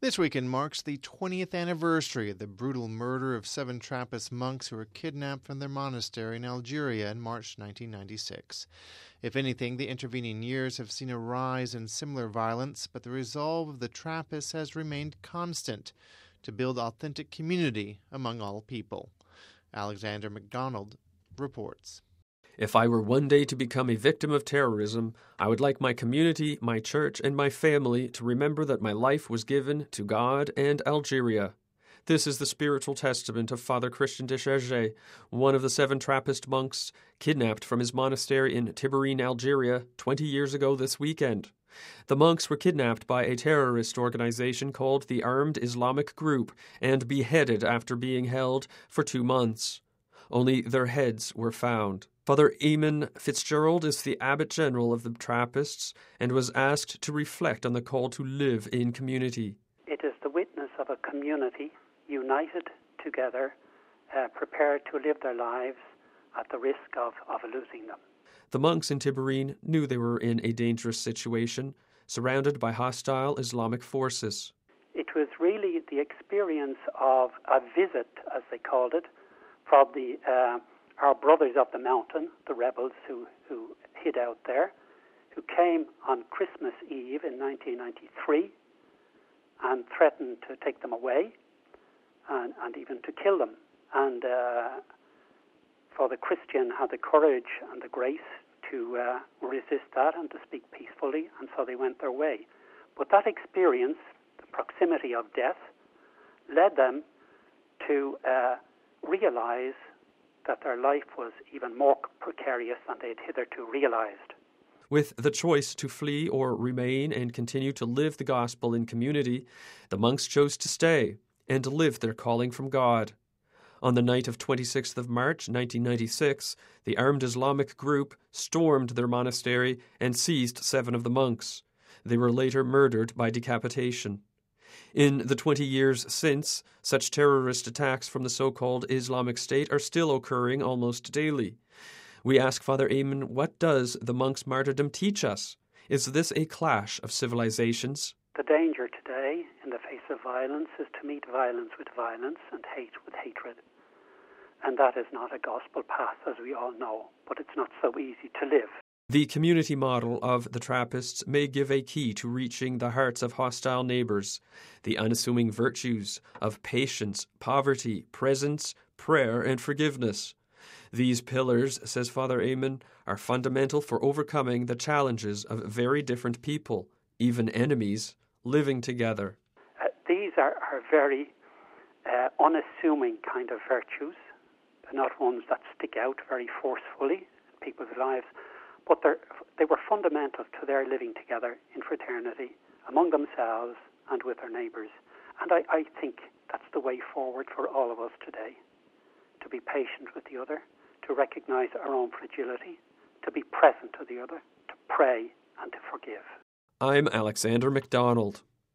This weekend marks the 20th anniversary of the brutal murder of 7 Trappist monks who were kidnapped from their monastery in Algeria in March 1996. If anything, the intervening years have seen a rise in similar violence, but the resolve of the Trappists has remained constant to build authentic community among all people. Alexander MacDonald reports. If I were one day to become a victim of terrorism, I would like my community, my church, and my family to remember that my life was given to God and Algeria. This is the spiritual testament of Father Christian de Chergé, one of the 7 Trappist monks kidnapped from his monastery in Tiboulen, Algeria, 20 years ago this weekend. The monks were kidnapped by a terrorist organization called the Armed Islamic Group and beheaded after being held for 2 months. Only their heads were found. Father Eamon Fitzgerald is the Abbot General of the Trappists and was asked to reflect on the call to live in community. It is the witness of a community united together, prepared to live their lives at the risk of losing them. The monks in Tiboulen knew they were in a dangerous situation, surrounded by hostile Islamic forces. It was really the experience of a visit, as they called it, from our brothers of the mountain, the rebels who hid out there, who came on Christmas Eve in 1993 and threatened to take them away and even to kill them. And Father Christian had the courage and the grace to resist that and to speak peacefully, and so they went their way. But that experience, the proximity of death, led them to realize that their life was even more precarious than they had hitherto realized. With the choice to flee or remain and continue to live the gospel in community, the monks chose to stay and live their calling from God. On the night of 26th of March 1996, the Armed Islamic Group stormed their monastery and seized 7 of the monks. They were later murdered by decapitation. In the 20 years since, such terrorist attacks from the so-called Islamic State are still occurring almost daily. We ask Father Eamon, what does the monks' martyrdom teach us? Is this a clash of civilizations? The danger today in the face of violence is to meet violence with violence and hate with hatred. And that is not a gospel path, as we all know, but it's not so easy to live. The community model of the Trappists may give a key to reaching the hearts of hostile neighbours, the unassuming virtues of patience, poverty, presence, prayer, and forgiveness. These pillars, says Father Eamon, are fundamental for overcoming the challenges of very different people, even enemies, living together. These are very unassuming kind of virtues. They're not ones that stick out very forcefully in people's lives, but they were fundamental to their living together in fraternity among themselves and with their neighbours. And I think that's the way forward for all of us today, to be patient with the other, to recognise our own fragility, to be present to the other, to pray and to forgive. I'm Alexander MacDonald.